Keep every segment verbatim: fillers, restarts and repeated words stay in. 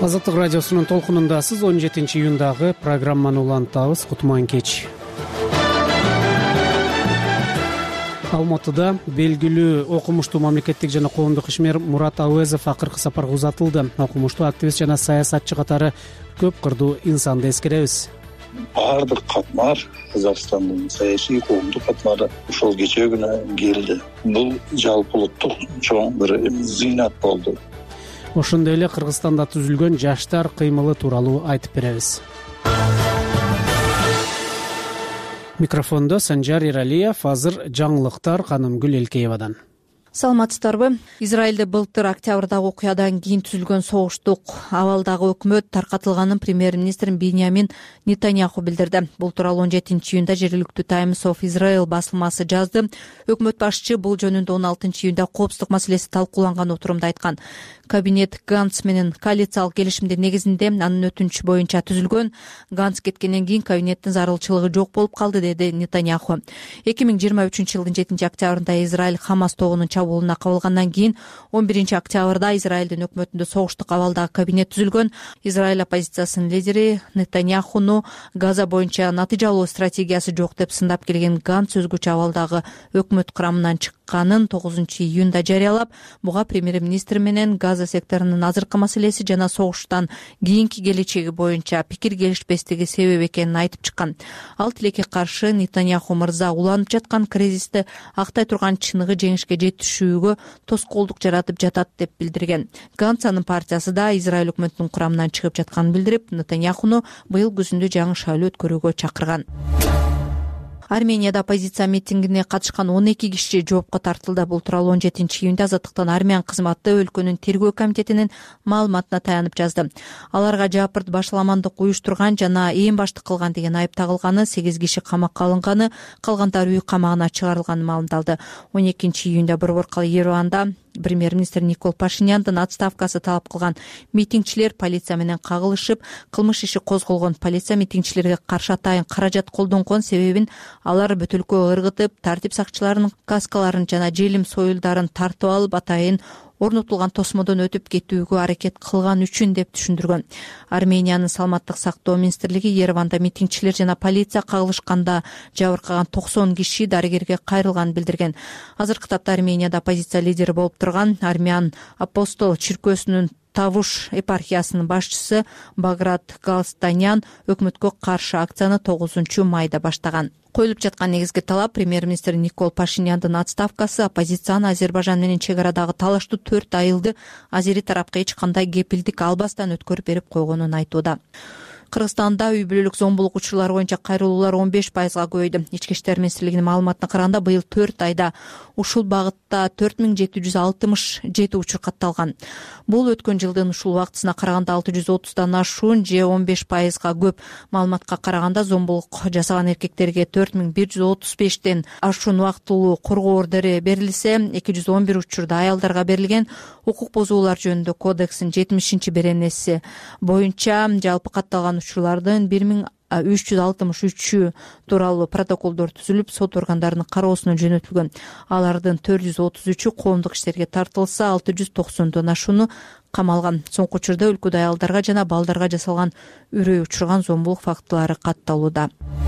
Азаттык радиосунун толкунундасыз. он жетинчи июндагы программаны улантабыз. Кутман кеч. Алматыда белгилүү окумуштуу мамлекеттик жана коомдук ишмер Мурат Ауезов акыркы сапарга узатылды. Окумуштуу активист жана саясатчы катары көп кырдуу инсанды эскеребиз. Баардык катмар Казакстандын саясий коомдук катмары ушул кечээ күнү келди. Бул жалпы улуттук чоң бир зыйнат болду. Ошондой эле Кыргызстанда түзүлгөн жаштар кыймылы тууралуу айтып беребиз. Микрофондо Санжар Иралиев, азыр жаңылыктар Канымгүл Элкеевадан. Саламатсыздарбы? Израилде былтыр октябрдагы окуядан кийин түзүлгөн согуштук абалдагы өкмөт таркатылганын премьер-министр Биньямин Нетаньяху билдирди. Бул тууралуу он жетинчи июнда жергиликтүү Times of Israel басылмасы жазды. Өкмөт башчы бул жөнүндө он алтынчы июнда коопсуздук маселеси талкууланган отурумда айткан. Кабинет Ганц менен коалициялык келишимдин негизинде анын өтүнүчү боюнча түзүлгөн. Ганц кеткенден кийин кабинеттин зарылчылыгы жок болуп калды, деди Нетаньяху. эки миң жыйырма үчүнчү жылдын жетинчи октябрында Израиль Хамас тобунун чабуулуна кабылгандан кийин он биринчи октябрда Израилдин өкмөтүндө согуштук абалдагы кабинет түзүлгөн. Израиль оппозициясынын лидери Нетаньяхуну Газа боюнча натыйжалуу стратегиясы жок деп сындап келген Ганц өзгөчө абалдагы өкмөт курамынан чыкканын тогузунчу июнда жарыялап, буга премьер-министр менен Газа секторунун азыркы маселеси жана согуштан кийинки келечеги боюнча пикир келишпестиги себеп экенин айтып чыккан. Ал тилекке каршы Нетаньяху мырза уланып жаткан кризисти актай турган чыныгы жеңишке жетишүүгө тоскоолдук жаратып жатат деп билдирген. Ганц анын партиясы да Израиль өкмөтүнүн курамынан чыгып жатканын билдирип, Нетаньяхуну быйыл күзүндө жаңы шайлоо өткөрүүгө чакырган. Арменияда оппозиция митингине катышкан он эки киши жоопко тартылды. Бул тууралуу он жетинчи июнда Азаттыктан Армян кызматы өлкөнүн тергөө комитетинин маалыматына таянып жазды. Аларга жапырт башаламандык уюштурган жана ээн баштык кылган деген айып тагылганы, сегиз киши камакка алынганы, калгандары үй камагына чыгарылганы маалымдалды. он экинчи июнда борбор калы Ереванда премьер-министр Никол Пашиняндын отставкасы талап кылган митингчилер полиция менен кагылышып, кылмыш иши козголгон. Полиция митингчилерге каршы атайын каражат колдонгон себебин алар бөтөлкө ыргытып, тартип сакчыларынын каскаларын жана желим союлдарын тартып алып, атайын орнотулган тосмодон өтүп кетүүгө аракет кылган үчүн деп түшүндүргөн. Армениянын саламаттык сактоо министрлиги Ереванда митингчилер жана полиция кагылышканда жабыркаган токсон киши дарыгерге кайрылганын билдирген. Азыркы тапта Арменияда оппозиция лидери болуп турган Армян Апостол чиркөөсүнүн Тавуш епархиясынын башчысы Баграт Галстанян өкмөткө каршы акцияны тогузунчу майда баштаган. Коюлуп жаткан негизги талап премьер-министр Никол Пашиняндын отставкасы, оппозицияны Азербайжан менен чек арадагы талаштуу төрт айылды азери тарапка эч кандай кепилдик албастан өткөрүп берип койгонун айтууда. Кыргызстанда үй бүлөлүк зомбулук учурлары боюнча кайрылуулар он беш пайызга көбөйдү. Ички иштер министрлигинин маалыматына караганда, быйыл төрт айда ушул багытта төрт миң жети жүз алтымыш жети учур катталган. Бул өткөн жылдын ушул убактысына караганда алты жүз отуздан ашуун же он беш пайызга көп. Маалыматка караганда, зомбулук жасаган эркектерге төрт миң бир жүз отуз бештен ашуун убактылуу коргоо ордери берилсе, эки жүз он бир учурда аялдарга берилген. Укук бузуулар жөнүндө кодекстин жетимишинчи беренеси боюнча жалпы катталган учурлардын бир миң үч жүз алтымыш үчү тууралуу протоколдор түзүлүп, сот органдарынын кароосуна жөнөтүлгөн. Алардын төрт жүз отуз үчү коомдук иштерге тартылса, алты жүз токсондон ашууну камалган. Соңку учурда өлкөдө аялдарга жана балдарга жасалган үрөй учурган зомбулук фактылары катталууда.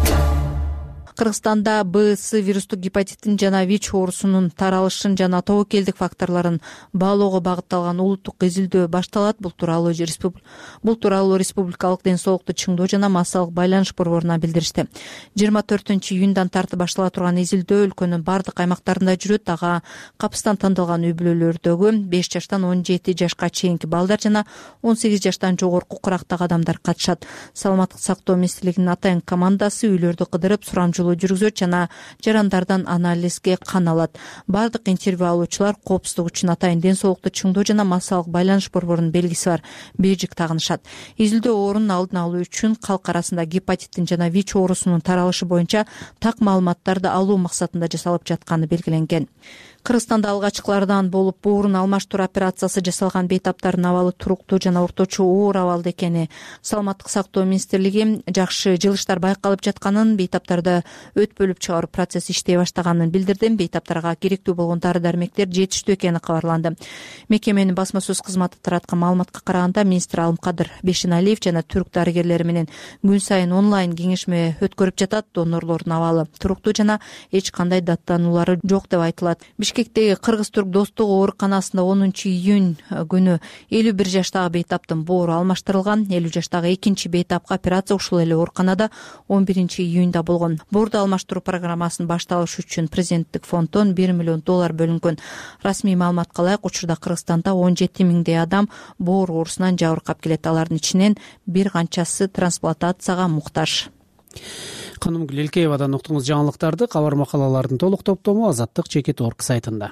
Кыргызстанда Б С вирустук гепатиттин жана ВИЧ оорусунун таралышын жана тобокелдик факторлорун баалоого багытталган улуттук изилдөө башталат. Бул тууралуу бул тууралуу Республикалык ден соолукту чыңдоо жана массалык байланыш борборунан билдиришти. жыйырма төртүнчү июндан тартып баштала турган изилдөө өлкөнүн бардык аймактарында жүрөт. Ага капыстан тандалган үй бүлөлөрдөгү беш жаштан он жети жашка чейинки балдар жана он сегиз жаштан жогорку курактагы адамдар катышат. Саламаттык сактоо министрлигинин атайын командасы үйлөрдү кыдырып сурамжылоо жүргүзөт жана жарандардан анализге кан алат. Бардык интервью алуучулар коопсуздук үчүн атайын ден соолукту чыңдоо жана массалык байланыш борборунун белгиси бар бейжик тагынышат. Изилдөө оорунун алдын алуу үчүн калк арасында гепатиттин жана ВИЧ оорусунун таралышы боюнча так маалыматтарды алуу максатында жасалып жатканы белгиленген. Кыргызстанда алгачкылардан болуп боорун алмаштыруу операциясы жасалган бейтаптардын абалы туруктуу жана орточо оор абалда экени, саламаттык сактоо министрлиги жакшы жылыштар байкалып жатканын, бейтаптарды өтпөлүп чыгаруу процесси иштей баштаганын билдирди. Бейтаптарга керектүү болгон дары-дармектер жетиштүү экени кабарланды. Мекеменин басма сөз кызматы тараткан маалыматка караганда, министр Алымкадыр Бешеналиев жана түрк дарыгерлери менен күн сайын онлайн кеңешме өткөрүп жатат. Донорлордун абалы туруктуу жана эч кандай даттануулары жок деп айтылат. Бишкектеги Кыргыз-Түрк достук ооруканасында онунчу июнь күнү элүү бир жаштагы бейтаптын боору алмаштырылган. элүү жаштагы экинчи бейтапка операция ушул эле ооруканада он биринчи июньда болгон. Боорду алмаштыруу программасын башталыш үчүн президенттик фонддон бир миллион доллар бөлүнгөн. Расмий маалыматка ылайык, учурда Кыргызстанда он жети миңдей адам боор оорусунан жабыркап келет. Алардын ичинен бир канчасы трансплантацияга муктаж. Канымгүл Элкеевадан уктуңуз жаңылыктарды. Кабар макалалардын толук топтому Азаттык Чекит орг сайтында.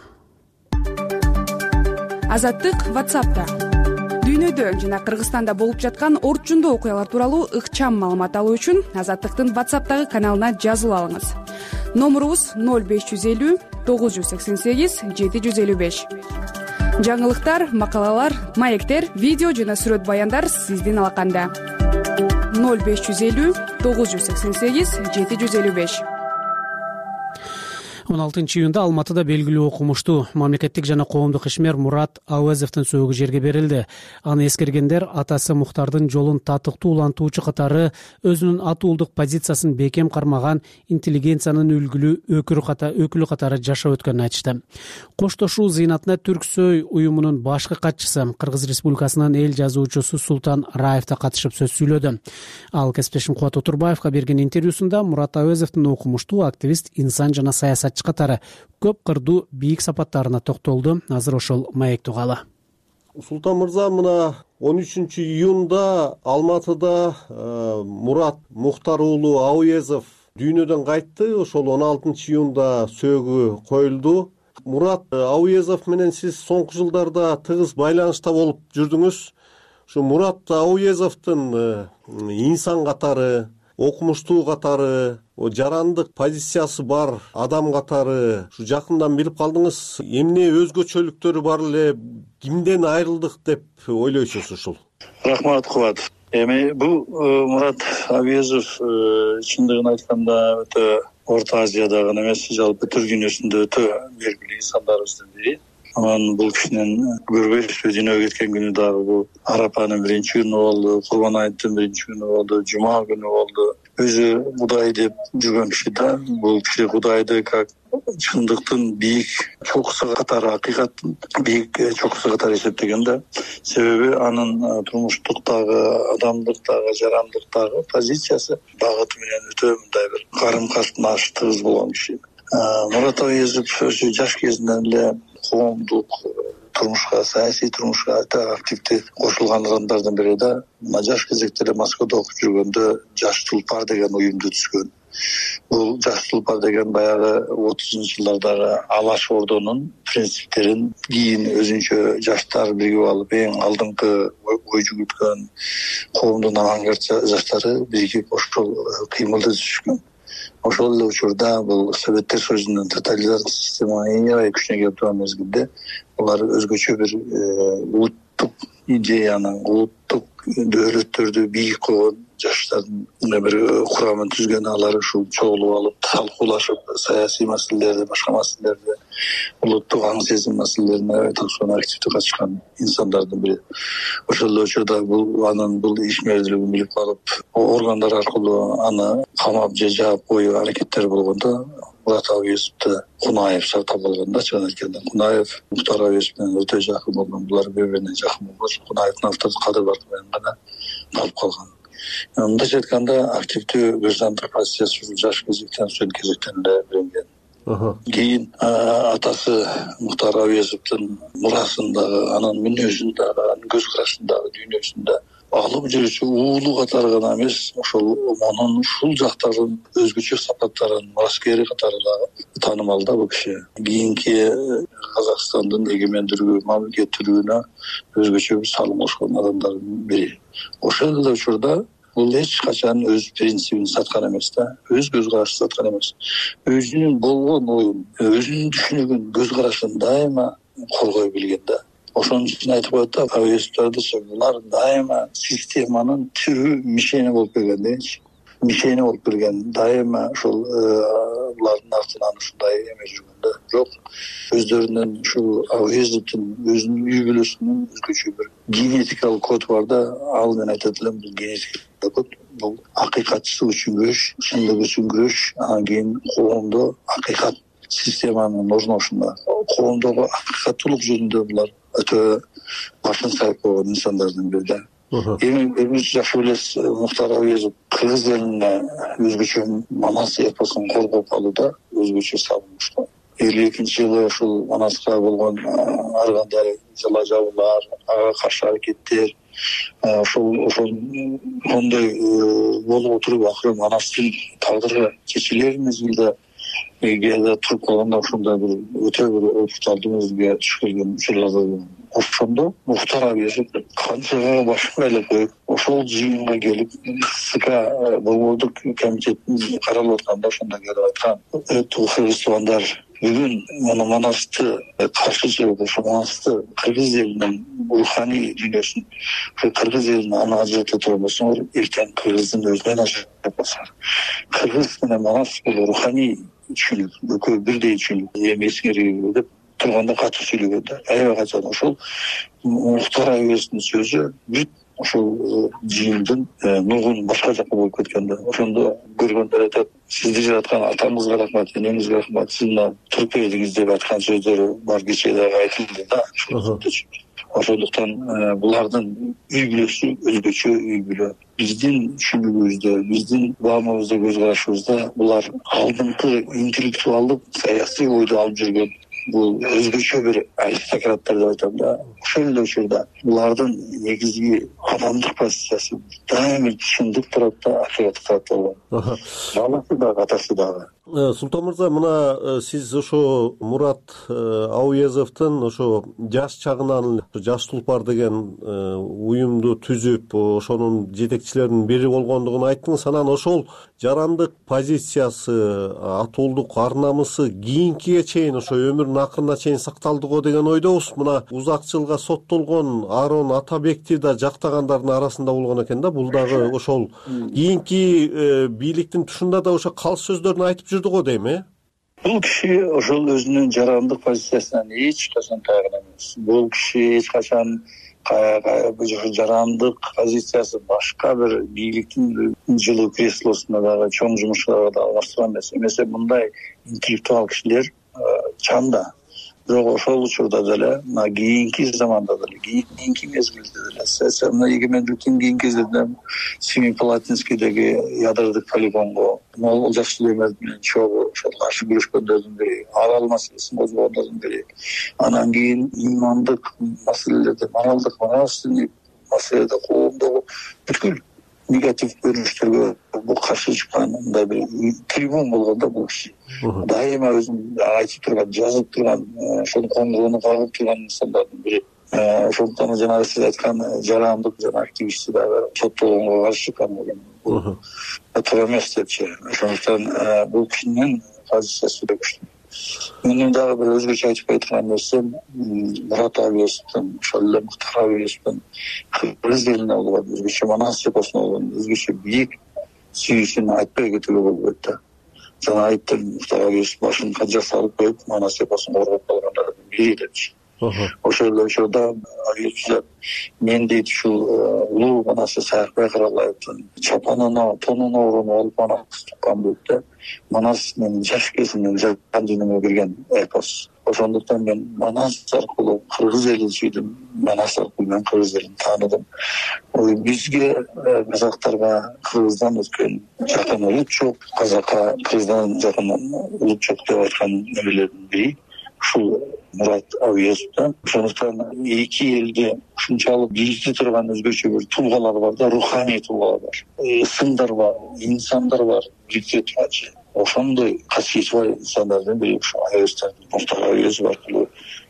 Азаттык WhatsApp'та дүйнөдө жана Кыргызстанда болуп жаткан орчундуу окуялар тууралуу ыкчам маалымат алуу үчүн Азаттыктын WhatsApp'тагы каналына жазылып алыңыз. Номурубуз ноль беш жүз элүү тогуз жүз сексен сегиз жети жүз элүү беш. Жаңылыктар, макалалар, маектер, видео жана сүрөт баяндар сиздин алаканда. ноль беш жүз элүү тогуз жүз сексен сегиз жети жүз элүү беш. он алтынчы июнда Алматыда белгилүү окумуштуу мамлекеттик жана коомдук ишмер Мурат Ауезовдун сөөгү жерге берилди. Аны эскергендер атасы Мухтардын жолун татыктуу улантуучу катары өзүнүн атуулдук позициясын бекем кармаган интеллигенциянын үлгүлүү өкүлү катары жашап өткөнүн айтышты. Коштошуу зыйнатына Түрксөй уюмунун башкы катчысы, Кыргыз Республикасынын эл жазуучусу Султан Раев да катышып сөз сүйлөдү. Ал кесиптешим Кубат Отурбаевга берген интервьюсунда Мурат Ауезовдун окумуштуу активист, инсан жана саясатчы катары көп кырдуу бийик сапаттарына токтолду. Азыр ошол маекти угалы. Султан мырза, мына он үчүнчү июнда Алматыда э, Мурат Мухтар уулу Ауезов дүйнөдөн кайтты. Ошол он алтынчы июнда сөөгү коюлду. Мурат Ауезов менен сиз соңку жылдарда тыгыз байланышта болуп жүрдүңүз. Ушу Мурат Ауезовдун э, инсан катары, окумуштуу катары, жарандык позициясы бар адам катары ушу жакындан билип калдыңыз. Эмне өзгөчөлүктөрү бар эле, кимден айрылдык деп ойлойсуз ушул? Рахмат, Кубат. Эми бул Мурат Ауезов чындыгын айтканда өтө Орто Азиядагы эмес, жалпы Түрк дүйнөсүндө өтө белгилүү инсандарыбыздын бири. Анан бул кишинин көрбөйсүз дүйнөгө кеткен күнү дагы бул Арапанын биринчи күнү болду, Курбан айттын биринчи күнү болду, Жума күнү болду. Өзү Кудай деп жүргөн киши да, бул киши Кудайды как чындыктын бийик чокусу катары, акыйкаттын бийик чокусу катары эсептеген да. Себеби анын турмуштуктагы, адамдыктагы, жарандыктагы позициясы багыты менен өтө мындай бир карым-катнаш тыгыз болгон киши. Мурат Ауезов өзү жаш кезинен эле коомдук турмушка, саясий турмушка өтө активдүү кошулган адамдардын бири да. Жаш кезекте эле Москвада окуп жүргөндө Жаш Тулпар деген уюмду түзгөн. Бул Жаш Тулпар деген баягы отузунчу жылдардагы Алаш Ордонун принциптерин кийин өзүнчө жаштар биригип алып, эң алдыңкы ой жүгүрткөн коомдун авангард жаштары биригип ошол кыймылды түзүшкөн. Ошол эле учурда бул Советтер Союзунун тоталитардык системанын аябай күчүнө келип турган мезгилде булар өзгөчө бир улуттук идеяны, улуттук дөөлөттөрдү бийик койгон жаштардын бир курамын түзгөн. Алар ушул чогулуп алып, талкуулашып, саясий маселелерди, башка маселелерди, улуттук аң сезим маселелерине таксоон активдүү катышкан инсандардын бири. Ошол эле учурда бул анын бул ишмердүүлүгүн билип калып, органдар аркылуу аны камап же жаап коюу аракеттери болгондо Мурат Ауезовду Кунаев сактап алган да. Чын айтканда Кунаев Мухтар Ауезов менен өтө жакын болгон, булар бири-бирине жакын болгон. Кунаевдин автор Кадыр Баркы менен гана калып калган. Мындайча айтканда активдүү граждандык позициясы жаш кезектен, студент кезектен эле билинген. Кийин атасы Мухтар Ауезовдун мурасындагы, анын мүнөзүндагы, анын көз карашындагы, дүйнөсүндө алып жүрүүчү уулу катары гана эмес, ошол монун ушул жактарын өзгөчө сапаттарын мураскери катары дагы таанымал да бул киши. Кийинки Казакстандын эгемендүүлүгү, мамлекеттүүлүгүнө өзгөчө бир салым кошкон адамдардын бири. Ошол эле учурда бул эч качан өз принцибин саткан эмес да, өз көз карашын саткан эмес. Өзүнүн болгон оюн, өзүнүн түшүнүгүн, көз карашын дайыма коргой билген да. Ошон үчүн айтып коет да, авиастарды булар дайыма системанын түрү мишени болуп келген дейчи. Мишени болуп келген, дайыма ушул булардын артынан ушундай эме жүргөн да. Жок, өздөрүнүн ушул авиаздын өзүнүн үй бүлөсүнүн өзгөчө бир генетикалык коду бар да. Ал мен айтат элем, бул генетикалык код, бул акыйкатчылык үчүн күрөш, чындык үчүн күрөш, анан кийин коомдо акыйкат системанын орношунда, коомдогу акыйкаттуулук жөнүндө булар өтө башын сайып койгон инсандардын бири да. Эми эми жакшы билесиз, Мухтар Абиезов кыргыз элине өзгөчө Манас эпосун коргоп алууда өзгөчө сабылмышкан. элүү экинчи жылы ушул Манаска болгон ар кандай жала жабуулар, ага каршы аракеттер, ошол ошол ондой болуп отуруп акыры Манастын тагдыры чечилер мезгилде эгерде туруп калганда ошондой бир өтө бир опукталдуу мезгилге түшүп келген учурларда ошондо Мухтар Абиезов канчага башын айлап коюп, ошол жыйынга келип, СК Долбоордук комитетин каралып атканда ошондо келип айткан, кыргыз туугандар, бүгүн муну Манасты каршы чыгып, ошо Манасты кыргыз элинин руханий дүйнөсүн, кыргыз элинин аны ажырата турбасаңар, эртең кыргыздын өзүнөн ажырап калсаңар. Кыргыз менен Манас бул руханий түшүнүк, экөө бирдей түшүнүк. Эми эсиңерге деп турганда катуу сүйлөгөн да. Аябай качан ошол Мухтар Абиезовдун сөзү бүт ошол жыйындын нугун башка жака болуп кеткен да. Ошондо көргөндөр айтат, сизди жараткан атамызга рахмат, энеңизге рахмат, сиз мына туруп келдиңиз деп айткан сөздөрү бар, кечээ дагы айтылды да. Ошондуктан булардын үй бүлөсү өзгөчө үй бүлө. Биздин түшүнүгүбүздө, биздин баамыбызда, көз карашыбызда булар алдыңкы интеллектуалдык саясий ойду алып жүргөн, бул өзгөчө бир аристократтар деп айтам да. Ошол эле учурда булардын негизги адамдык позициясы дайыма чындык турат да, акыйкат турат болгон. Баласы дагы, атасы дагы. Султан мырза, мына сиз ошо Мурат Ауезовдун ошо жаш чагынан Жаш Тулпар деген уюмду түзүп, ошонун жетекчилеринин бири болгондугун айттыңыз. Анан ошол жарандык позициясы, атуулдук ар намысы кийинкиге чейин, ошо өмүрүнүн акырына чейин сакталды го деген ойдобуз. Мына узак жылга соттолгон Арон Атабекти да жактагандардын арасында болгон экен да. Бул дагы ошол кийинки бийликтин тушунда да ошо калс сөздөрүн айтып жүрдү го дейм, э? Бул киши ошол өзүнүн жарандык позициясынан эч качан тайган эмес. Бул киши эч качан жарандык позициясы башка бир бийликтин жылуу креслосуна дагы, чоң жумушчуларга дагы алмаштырган эмес. Эмесе мындай интеллектуал кишилер чанда. Бирок ошол учурда деле, мына кийинки заманда деле, кийинки мезгилде деле, мына эгемендиктен кийинки кезде Семипалатинскийдеги ядродук полигонго Олжас Сүлейменов менен чогуу ошол каршы күрөшкөндөрдүн бири, арал маселесин козгогондордун бири. Анан кийин имандык маселелерде, моралдык, нравственный маселеде коомдогу бүткүл негатив көрүнүштөргө бул каршы чыккан мындай бир трибун болгондо бул киши дайыма өзүн айтып турган, жазып турган, ошонун коңгуруну кагып турган инсандардын бири. Ошондуктан жанагы сиз айткан жарандык жана активисти дагы соттолгонго каршы чыккан бул туура эмес депчи. Ошондуктан бул кишинин позициясы өтө күчтүү. Менин дагы бир өзгөчө айтып айткан нерсем, Мурат Абиезовдун, ошол эле Мухтар Абиезовдун кыргыз элине болгон өзгөчө Манас эпосуна болгон өзгөчө бийик сүйүүсүн айтпай кетүүгө болбойт да. Жана айттым, Мухтар Абиезов башын канча салып коюп, Манас эпосун коргоп калгандардын бири депчи. Ошол эле учурда Абиезов мен дейт ушул улуу Манасы Саякбай Каралаевдин чапанына, тонуна ороонуп алып Манас туккан дейт да. Манас менин жаш кезимден жан дүйнөмө кирген эпос. Ошондуктан мен Манас аркылуу кыргыз элин сүйдүм, Манас аркылуу мен кыргыз элин тааныдым. Бизге казактарга кыргыздан өткөн жакын улут жок, казакка кыргыздан жакын улут жок деп айткан немелердин бири ушул Мурат Абиезов да. Ошондуктан эки элде ушунчалык бирикти турган өзгөчө бир туулгалар бар да, руханий туулгалар бар, сындар бар, инсандар бар, бирикте турачы. Ошондой касиети бар инсандардын бири ушу Абиезов, Мухтар Абиезов аркылуу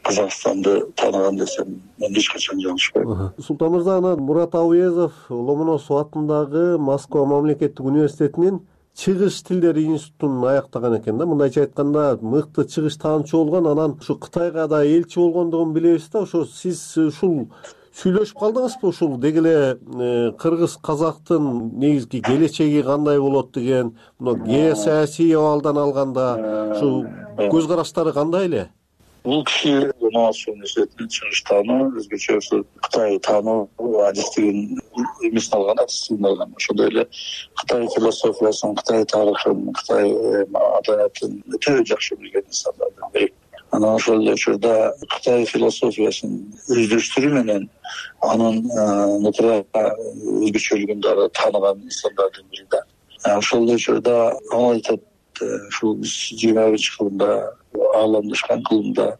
Казакстанды тааныган десем мен эч качан жалышпайм. Султан мырза, анан Мурат Ауезов Ломоносов атындагы Москва мамлекеттик университетинин чыгыш тилдери институтун аяктаган экен да. Мындайча айтканда, мыкты чыгыш таанычы болгон, анан ушу Кытайга да элчи болгондугун билебиз да. Ошо сиз ушул сүйлөшүп калдыңызбы ушул деги эле кыргыз казактын негизги келечеги кандай болот деген, мына геосаясий абалдан алганда ушул көз караштары кандай эле? Бул киши Ломоносов университетинин чыгыш таануу, өзгөчө ошо Кытай таануу адистигин эмесин алган, адистигин алган. Ошондой эле Кытай философиясын, Кытай тарыхын, Кытай маданиятын өтө жакшы билген инсандардын бири. Анан ошол эле учурда Кытай философиясын өздөштүрүү менен анын нутура өзгөчөлүгүн дагы тааныган инсандардын бири да. Ошол эле учурда ал айтат, ушул жыйырма биринчи кылымда ааламдашкан кылымда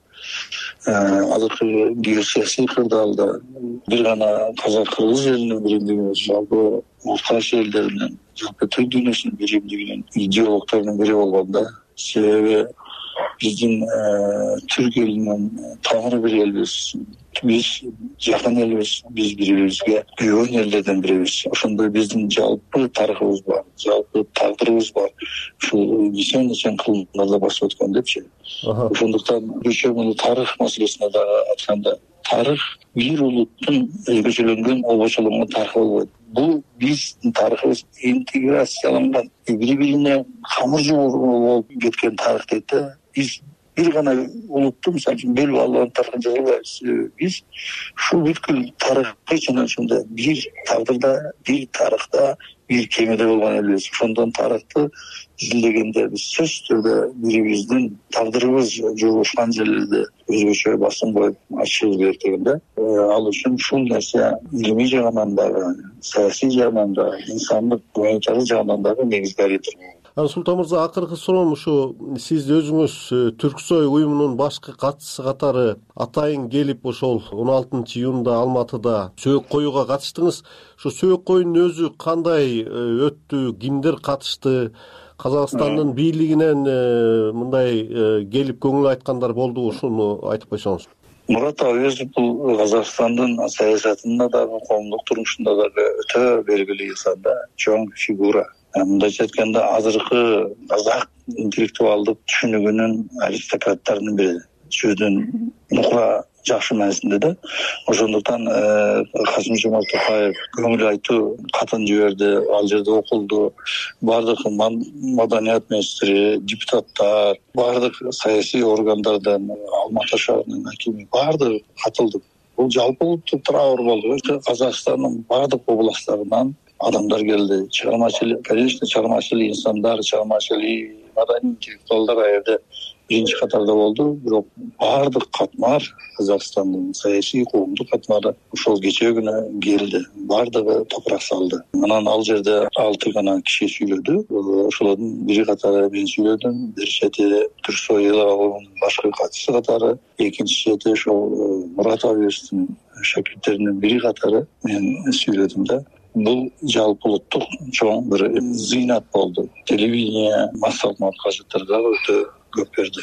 азыркы геосаясий кырдаалда бир гана казак-кыргыз элинин биримдиги эмес, жалпы Урташ элдеринин, жалпы түрк дүйнөсүнүн биримдигинин идеологторунун бири болгон да. Себеби биздин түрк элинин тамыры бир элбиз. Биз жакын элбиз, биз бири бирибизге күйгөн элдерден бирибиз. Ошондой биздин жалпы тарыхыбыз бар, жалпы тагдырыбыз бар. Ушул нечен нечен кылымдарда басып өткөн депчи. Ошондуктан өзгөчө тарых маселесине дагы айтканда, тарых бир улуттун өзгөчөлөнгөн, обочолонгон тарыхы болбойт. Бул биздин тарыхыбыз интеграцияланган, бири-бирине камыржуу болуп кеткен тарых дейт да. Биз бир гана улуттун, мисалы үчүн, бөлүп алган тарыхын жаза албайбыз. Биз ушул бүткүл тарыхты чын ошондо бир тагдырда, бир тарыхта, бир кемеде болгон элбиз. Ошондон тарыхты изилдегенде биз сөзсүз түрдө бирибиздин тагдырыбыз жолугушкан жерлерде өзгөчө басым коюп ачышыбыз керек деген да. Ал үчүн ушул нерсе илимий жагынан дагы, саясий жагынан дагы, инсандык гуманитардык жагынан дагы негизги ориентир. Султан мырза, акыркы суроом ушу, сиз өзүңүз Түрксой уюмунун башкы катчысы катары атайын келип ошол он алтынчы июнда Алматыда сөөк коюуга катыштыңыз. Ушу сөөк коюунун өзү кандай өттү, кимдер катышты? Казакстандын бийлигинен мындай келип көңүл айткандар болду, ушуну айтып койсоңуз. Мурат Ауезов бул Казакстандын саясатында дагы, коомдук турмушунда дагы өтө белгилүү инсан да, чоң фигура. Мындайча айтканда, азыркы казак интеллектуалдык түшүнүгүнүн аристократтарынын бири. Сөздүн нукура жакшы маанисинде да. Ошондуктан Касым-Жомарт Токаев көңүл айтуу катын жиберди, ал жерде окулду. Бардык маданият министри, депутаттар, бардык саясий органдардан, Алматы шаарынын акими бардыгы катылды. Бул жалпы улуттук траур болду. Казакстандын бардык областтарынан адамдар келди. Чыгармачылык, конечно, чыгармачылык инсандар, чыгармачылык маданий интеллектуалдар аерде биринчи катарда болду. Бирок бардык катмар, Казакстандын саясий, коомдук катмары ошол кечээ күнү келди. Бардыгы топурак салды. Анан ал жерде алты гана киши сүйлөдү. Ошолордун бири катары мен сүйлөдүм, бир чети Түрксой уюмунун башкы катчысы катары, экинчи чети ошол Мурат Ауезовдун шакирттеринин бири катары мен сүйлөдүм да. Бул жалпы улуттук чоң бир зыйнат болду. Телевидение массалык маалыматчыларга өтө көп берди.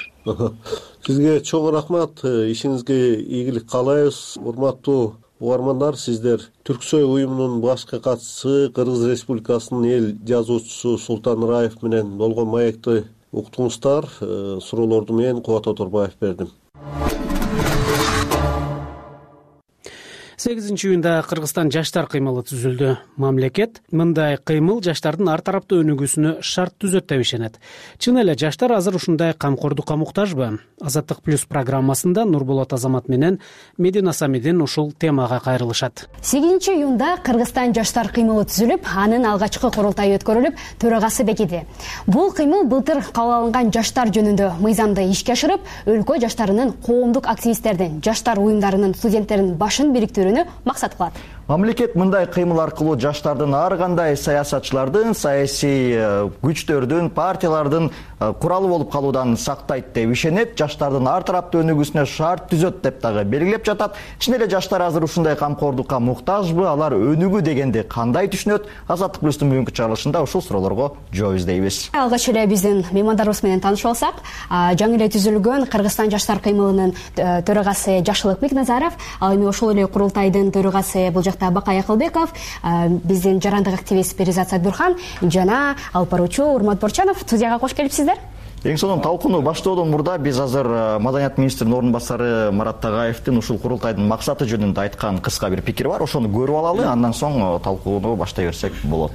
Сизге чоң рахмат, ишиңизге ийгилик каалайбыз. Урматтуу угармандар, сиздер Түрксой уюмунун башкы катчысы, Кыргыз Республикасынын эл жазуучусу Султан Раев менен болгон маекти уктуңуздар. Суроолорду мен Кубат Оторбаев бердим. сегизинчи июнда Кыргызстан жаштар кыймылы түзүлдү. Мамлекет мындай кыймыл жаштардын ар тараптуу өнүгүүсүнө шарт түзөт деп ишенет. Чын эле жаштар азыр ушундай камкордукка муктажбы? Азаттык плюс программасында Нурболот Азамат менен Медина Самидин ушул темага кайрылышат. сегизинчи июнда Кыргызстан жаштар кыймылы түзүлүп, анын алгачкы курултайы өткөрүлүп, төрагасы бекиди. Бул кыймыл былтыр кабыл алынган жаштар жөнүндө мыйзамды ишке ашырып, өлкө жаштарынын, коомдук активисттердин, жаштар уюмдарынын, студенттердин башын бириктирүүнү максат кылат. Мамлекет мындай кыймыл аркылуу жаштардын ар кандай саясатчылардын, саясий күчтөрдүн, партиялардын куралы болуп калуудан сактайт деп ишенет, жаштардын ар тараптуу өнүгүүсүнө шарт түзөт деп дагы белгилеп жатат. Чын эле жаштар азыр ушундай камкордукка муктажбы, алар өнүгүү дегенди кандай түшүнөт? Азаттык плюстун бүгүнкү чыгарылышында ушул суроолорго жооп издейбиз. Алгач эле биздин меймандарыбыз менен таанышып алсак, жаңы эле түзүлгөн Кыргызстан жаштар кыймылынын төрагасы Жакшылык Бекназаров, ал эми ошол эле курултайдын төрагасы бул Бакай Акылбеков, биздин жарандык активист Перизат Садбурхан жана алып баруучу Урмат Борчанов студияга кош келипсиздер. Эң сонун талкууну баштоодон мурда биз азыр Маданият министринин орун басары Марат Тагаевдин ушул курултайдын максаты жөнүндө айткан кыска бир пикири бар, ошону көрүп алалы, андан соң талкууну баштай берсек болот.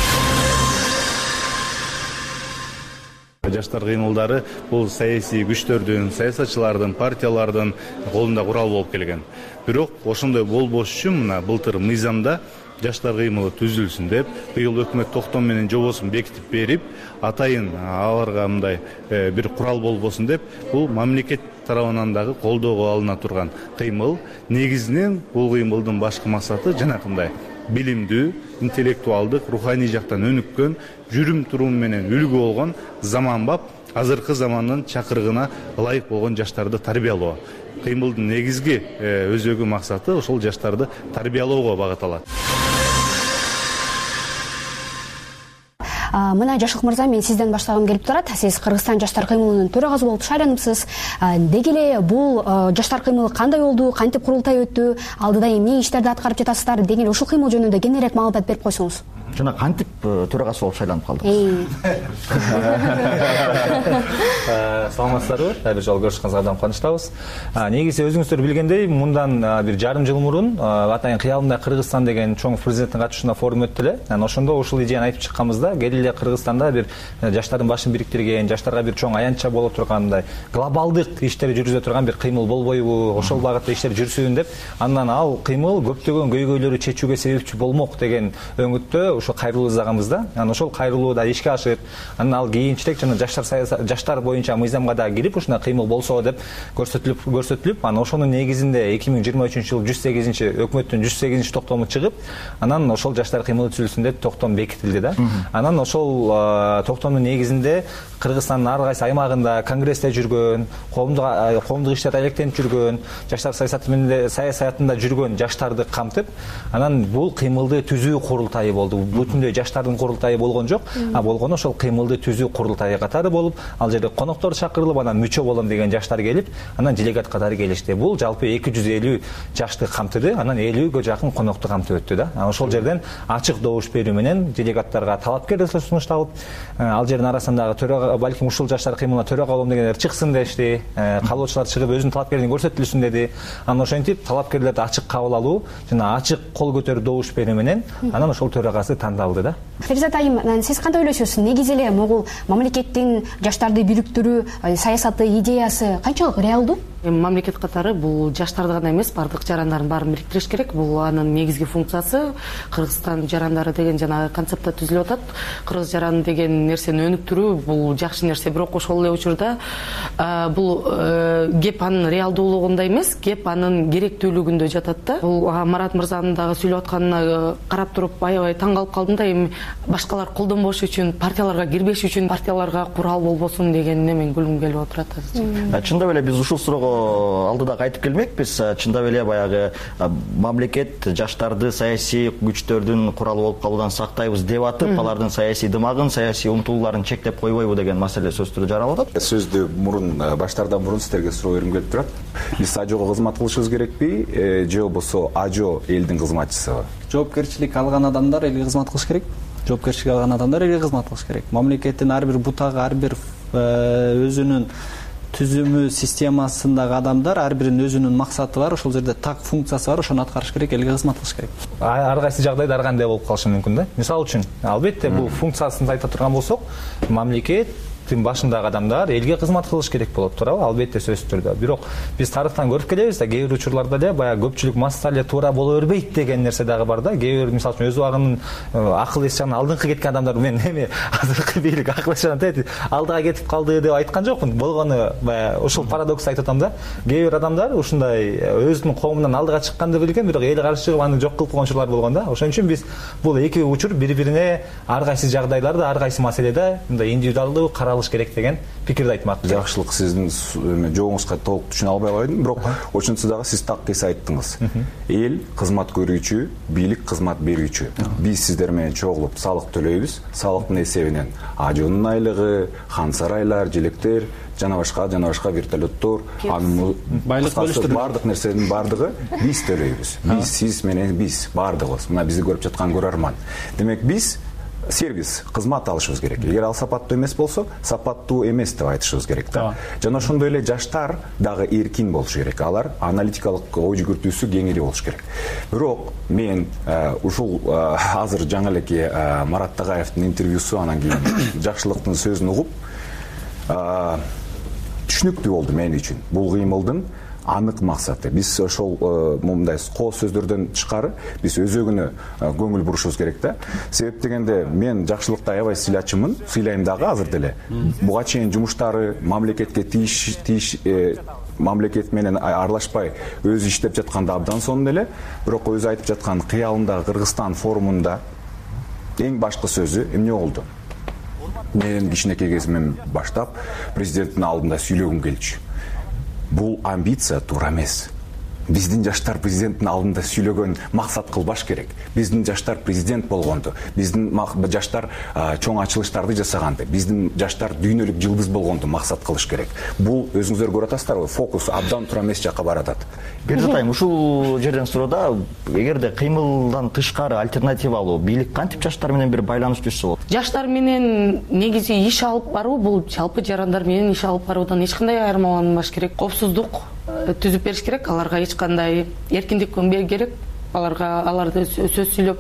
Жаштар кыймылдары бул саясий күчтөрдүн, саясатчылардын, партиялардын колунда курал болуп келген. Бирок ошондой болбош үчүн мына былтыр мыйзамда жаштар кыймылы түзүлсүн деп, быйыл өкмөт токтом менен жобосун бекитип берип, атайын аларга мындай бир курал болбосун деп, бул мамлекет тарабынан дагы колдоого алына турган кыймыл. Негизинен бул кыймылдын башкы максаты жанакындай билимдүү, интеллектуалдык, руханий жактан өнүккөн, жүрүм турум менен үлгү болгон, заманбап, азыркы замандын чакырыгына ылайык болгон жаштарды тарбиялоо. Кыймылдын негизги өзөгү максаты ошол жаштарды тарбиялоого багытталат. Мына Жакшылык мырза, мен сизден баштагым келип турат. Сиз Кыргызстан жаштар кыймылынын төрагасы болуп шайланыпсыз. Деги эле бул жаштар кыймылы кандай болду, кантип курултай өттү, алдыда эмне иштерди аткарып жатасыздар? Деги эле ушул кыймыл жөнүндө кененирээк маалымат берип койсоңуз. Жана кантип төрагасы болуп шайланып калдык? Саламатсыздарбы? Бир жолу көрүшкөнүзгө абдан кубанычтабыз. Негизи өзүңүздөр билгендей, мындан бир жарым жыл мурун атайын кыялымда Кыргызстан деген чоң президенттин катышуусунда форум өттү эле. Анан ошондо ушул идеяны айтып чыкканбызда, келе Кыргызстанда бир жаштардын башын бириктирген, жаштарга бир чоң аянтча боло тургандай, глобалдык иштер жүргүзө турган бир кыймыл болбойбу, ошол багытта иштер жүрсүн деп, андан ал кыймыл көптөгөн көйгөйлөрдү чечүүгө себепчи болмок деген өңүттө ошо кайрылуу издаганбыз да. Анан ошол кайрылуу да ишке ашып, анан ал кийинчерээк жана жаштар жаштар боюнча мыйзамга да кирип, ушундай кыймыл болсо деп көрсөтүлүп көрсөтүлүп, анан ошонун негизинде эки миң жыйырма үчүнчү жылы жүз сегизинчи өкмөттүн жүз сегизинчи токтому чыгып, анан ошол жаштар кыймылы түзүлсүн деп токтом бекитилди да. Анан ошол токтомдун негизинде Кыргызстандын ар кайсы аймагында конгрессте жүргөн, коомдук коомдук иштерде алектенип жүргөн, жаштар саясаты саясатында жүргөн жаштарды камтып, анан бул кыймылды түзүү курултайы болду. Бүтүндөй жаштардын курултайы болгон жок, а болгону ошол кыймылды түзүү курултайы катары болуп, ал жерде коноктор чакырылып, анан мүчө болом деген жаштар келип, анан делегат катары келишти. Бул жалпы эки жүз элүү жашты камтыды, анан элүүгө жакын конокту камтып өттү да. Ошол жерден ачык добуш берүү менен делегаттарга талапкер сунушталып, ал жердин арасындагы төрага, балким ушул жаштар кыймылына төрага болом дегендер чыксын дешти, калоочулар чыгып өзүнүн талапкерлигин көрсөтүлсүн деди. Анан ошентип талапкерлерди ачык кабыл алуу жана ачык кол көтөрүп добуш берүү менен анан ошол төрагасы тандалды да. Перизат айым, сиз кандай ойлойсуз? Негизи эле могул мамлекеттин жаштарды бириктирүү саясаты, идеясы канчалык реалдуу? Мамлекет катары бул жаштарды гана эмес, бардык жарандардын баарын бириктириш керек. Бул анын негизги функциясы. Кыргызстан жарандары деген жана концептта түзүлүп атат. Кыргыз жараны деген нерсени өнүктүрүү бул жакшы нерсе, бирок ошол эле учурда бул кеп анын реалдуулугунда эмес, кеп анын керектүүлүгүндө жатат да. Бул Марат мырзанын дагы сүйлөп атканына карап туруп аябай таң калып калдым да. Эми башкалар колдонбош үчүн, партияларга кирбеш үчүн, партияларга курал болбосун дегенине мен күлүм келип отурат. Чындап эле биз ушул суроого алдыда кайтып келмекпиз. Чындап эле баягы мамлекет жаштарды саясий күчтөрдүн куралы болуп калуудан сактайбыз деп атып, алардын саясий дымагын, саясий умтулууларын чектеп койбойбу деген маселе сөз түрү жаралып атат. Сөздү мурун баштардан мурун сиздерге суроо бергим келип турат. Биз ажого кызмат кылышыбыз керекпи, же болбосо ажо элдин кызматчысыбы? Жоопкерчилик алган адамдар элге кызмат кылыш керек. Жоопкерчилик алган адамдар элге кызмат кылыш керек. Мамлекеттин ар бир бутагы, ар бир өзүнүн түзүмү, системасындагы адамдар ар биринин өзүнүн максаты бар, ошол жерде так функциясы бар, ошону аткарыш керек, элге кызмат кылыш керек. Ар кайсы жагдайда ар кандай болуп калышы мүмкүн да. Мисалы үчүн, албетте бул функциясын айта турган болсок, мамлекет башындагы адамдар элге кызмат кылыш керек болот, туурабы? Албетте сөзсүз түрдө. Бирок биз тарыхтан көрүп келебиз да, кээ бир учурларда эле баягы көпчүлүк масса эле туура боло бербейт деген нерсе дагы бар да. Кээ бир мисалы үчүн өз убагынын акыл эс жагынан алдыңкы кеткен адамдар, мен эми азыркы бийлик акыл эс жагынан тет алдыга кетип калды деп айткан жокмун. Болгону баягы ушул парадокс айтып атам да. Кээ бир адамдар ушундай өзүнүн коомунан алдыга чыкканды билген, бирок эл каршы чыгып аны жок кылып койгон учурлар болгон да. Ошон үчүн биз бул эки учур бири-бирине ар кайсы жагдайларда, ар кайсы маселеде мындай индивидуалдуу каралыш керек деген пикирди айтмак. Жакшылык сиздин жоогуңузга толук түшүнө албай койдум, бирок ошентсе дагы сиз так кесе айттыңыз. Эл кызмат көрүүчү, бийлик кызмат берүүчү. Биз сиздер менен чогулуп салык төлөйбүз. Салыктын эсебинен ажоонун айлыгы, хан сарайлар, желектер, жана башка жана башка вертолеттор, анын байлык бөлүштүрүү, бардык нерсенин бардыгы биз төлөйбүз. Биз, сиз менен биз бардыгыбыз. Мына бизди көрүп жаткан көрөрман. Демек биз сервис, кызмат алышыбыз керек. Эгер ал сапаттуу эмес болсо, сапаттуу эмес деп айтышыбыз керек да. Жана ошондой эле жаштар дагы эркин болушу керек. Алар аналитикалык ой жүгүртүүсү кеңири болушу керек. Бирок мен ушул азыр жаңы элеке Марат Тагаевдин интервьюсу, анан кийин жакшылыктын сөзүн угуп түшүнүктүү болду мен үчүн. Бул кыймылдын анык максаты. Биз ошол мындай коо сөздөрдөн тышкары биз өзөгүнө көңүл бурушубуз керек да. Себеп дегенде мен жакшылыкты аябай сыйлачумун, сыйлайм дагы азыр деле. Буга чейин жумуштары мамлекетке тийиш тийиш мамлекет менен аралашпай өзү иштеп жатканда абдан сонун эле. Бирок өзү айтып жаткан кыялындагы Кыргызстан форумунда эң башкы сөзү эмне болду? Мен кичинекей кезимден баштап президенттин алдында сүйлөгүм келчү. Бул амбиция туура эмес. Биздин жаштар президенттин алдында сүйлөгөн максат кылбаш керек. Биздин жаштар президент болгонду, биздин жаштар чоң ачылыштарды жасаганды, биздин жаштар дүйнөлүк жылдыз болгонду максат кылыш керек. Бул өзүңүздөр көрүп атасыздарбы? Фокус абдан туура эмес жакка барып атат. Бердатайм, ушул жерден суроодо, эгерде кыймылдан тышкары альтернативалуу бийлик кантип жаштар менен бир байланыш түзсө болот? Жаштар менен негизи иш алып баруу, бул жалпы жарандар менен иш алып баруудан эч кандай айырмаланбаш керек. Коопсуздук түзүп бериш керек, аларга эч кандай эркиндик бериш керек. Аларга аларды сөз сүйлөп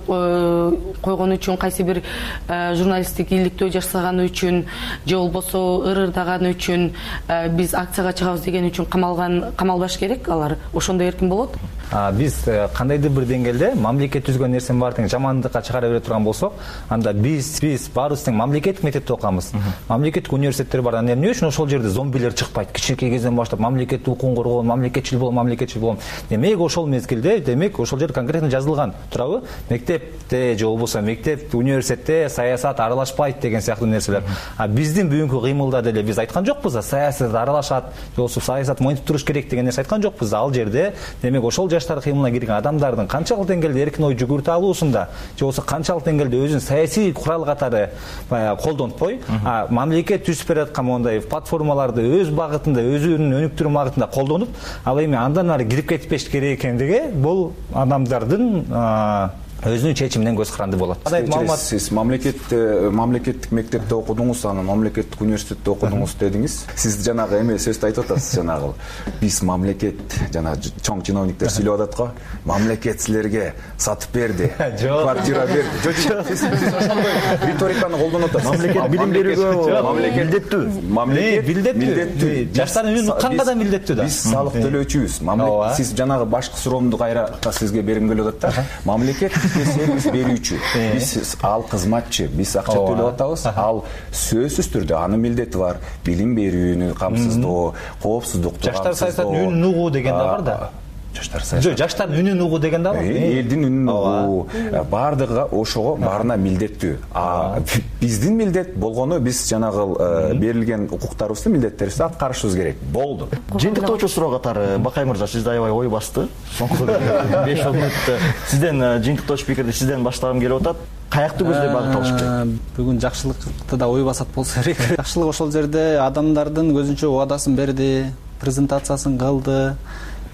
койгон үчүн, кайсы бир журналисттик иликтөө жасаган үчүн же болбосо ырырдаган үчүн, биз акцияга чыгабыз деген үчүн камалган камалбаш керек. Алар ошондой эркин болот. Биз кандайдыр бир деңгээлде мамлекет түзгөн нерсени баардыгын жамандыкка чыгара бере турган болсок, анда биз биз баарыбыз тең мамлекеттик мектепте окуганбыз. Мамлекеттик университеттер бар. Анда эмне үчүн ошол жерде зомбилер чыкпайт? Кичинекей кезден баштап мамлекеттик укугун коргоон, мамлекетчил болом, мамлекетчил болом. Демек ошол мезгилде, демек ошол жерде конкретно жазылган, туурабы? Мектепте же болбосо мектеп, университетте саясат аралашпайт деген сыяктуу нерселер. А биздин бүгүнкү кыймылда деле биз айткан жокпуз да, саясат аралашат, же болбосо саясат монтип туруш керек деген нерсе айткан жокпуз да. Ал жерде демек ошол жаштар кыймылына кирген адамдардын канчалык деңгээлде эркин ой жүгүртө алуусунда, же болбосо канчалык деңгээлде өзүн саясий курал катары колдонтпой, а мамлекет түзүп берип аткан мондай платформаларды өз багытында, өзүнүн өнүктүрүү багытында колдонуп, ал эми андан ары кирип кетпеш керек экендиги бул адамдардын өзүнүн чечиминен көз каранды болот. Сиз мамлекет мамлекеттик мектепте окудуңуз, анан мамлекеттик университетте окудуңуз дедиңиз. Сиз жанагы эме сөздү айтып атасыз, жанагы биз мамлекет, жана чоң чиновниктер сүйлөп атат го, мамлекет силерге сатып берди, квартира берди. Жок, сиз ошондой риториканы колдонуп атасыз. Мамлекет билим берүүгө милдеттүү. Мамлекет милдеттүү. Жаштардын үнүн укканга да милдеттүү да. Биз салык төлөөчүбүз. Мамлекет, сиз жанагы башкы суроомду кайра сизге бергим келип атат да. Мамлекет сервис берүүчү, биз ал кызматчы, биз акча төлөп атабыз. Ал сөзсүз түрдө анын милдети бар. Билим берүүнү камсыздоо, коопсуздукту жаштар саясатын үнүн угуу деген да бар да. Жаштар саясат. Жок, жаштардын үнүн угуу деген да бар. Элдин үнүн угуу, бардыгы ошого баарына милдеттүү. А биздин милдет болгону биз жанагы берилген укуктарыбызды, милдеттерибизди аткарышыбыз керек. Болду. Жыйынтыктоочу суроо катары Бакай мырза, сизде аябай ой басты. Соңку беш он мүнөттө сизден жыйынтыктоочу пикирди сизден баштагым келип атат. Каякты көздөй багыт алыш керек? Бүгүн жакшылыкты да ой басат болсо керек. Жакшылык ошол жерде адамдардын көзүнчө убадасын берди, презентациясын кылды.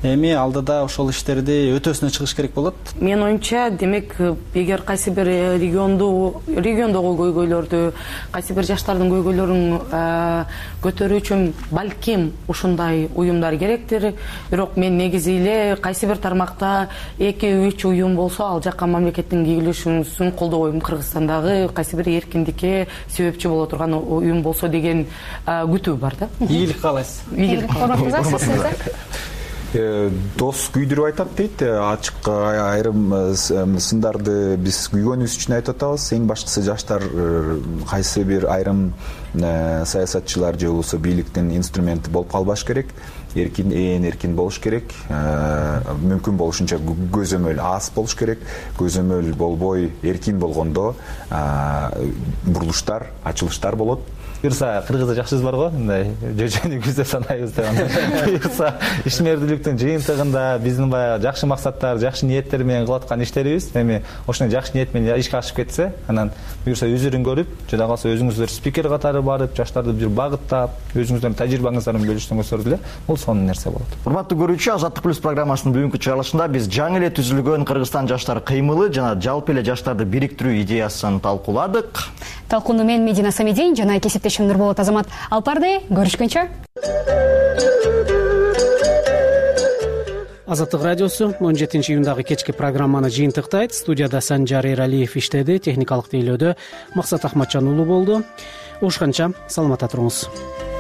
эми алдыда ошол иштерди өтөсүнө чыгыш керек болот. Менин оюмча, демек эгер кайсы бир регионду региондогу көйгөйлөрдү, кайсы бир жаштардын көйгөйлөрүн көтөрүү үчүн балким ушундай уюмдар керектир. Бирок мен негизи эле кайсы бир тармакта эки үч уюм болсо, ал жакка мамлекеттин кийлешүүсүн колдобойм. Кыргызстандагы кайсы бир эркиндикке себепчи боло турган уюм болсо деген күтүү бар да. Ийгилик каалайсыз. Ийгилик каалайм. Дос күйдүрүп айтат дейт. Ачык айрым сындарды биз күйгөнүбүз үчүн айтып атабыз. Эң башкысы жаштар кайсы бир айрым саясатчылар же болбосо бийликтин инструменти болуп калбаш керек. Эркин, ээн эркин болуш керек. Мүмкүн болушунча көзөмөл аз болуш керек. Көзөмөл болбой эркин болгондо бурулуштар, ачылыштар болот. Буюрса, кыргызда жакшы сөз бар го, мындай жөжөнү күздө санайбыз деген. Буюрса, ишмердүүлүктүн жыйынтыгында биздин баягы жакшы максаттар, жакшы ниеттер менен кылып аткан иштерибиз эми ошондой жакшы ниет менен ишке ашып кетсе, анан буюрса үзүрүн көрүп, жада калса өзүңүздөр спикер катары барып, жаштарды бир багыттап, өзүңүздөрдүн тажрыйбаңыздарын бөлүшсөңүздөр деле, бул сонун нерсе болот. Урматтуу көрүүчү, Азаттык плюс программасынын бүгүнкү чыгарылышында биз жаңы эле түзүлгөн Кыргызстан жаштар кыймылы жана жалпы эле жаштарды бириктирүү идеясын талкууладык. Талкууну мен Медина Самидин жана кесиптешим Нурболот Азамат алпарды. Көрүшкөнчө. Азаттык радиосу он жетинчи июндагы кечки программаны жыйынтыктайт. Студияда Санжар Эралиев иштеди, техникалык тейлөөдө Максат Ахматжан уулу болду. Ушканча саламатта туруңуз.